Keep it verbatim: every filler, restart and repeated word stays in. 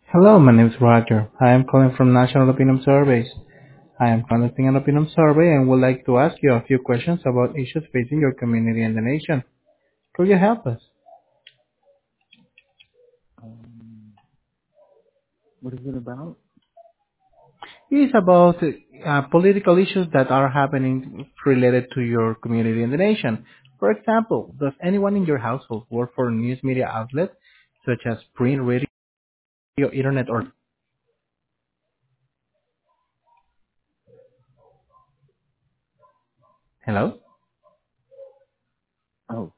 Hello, my name is Roger. I am calling from National Opinion Surveys. I am conducting an opinion survey and would like to ask you a few questions about issues facing your community and the nation. Could you help us? Um, what is it about? It is about uh, political issues that are happening related to your community and the nation. For example, does anyone in your household work for a news media outlet such as print, radio, internet, or hello? Oh,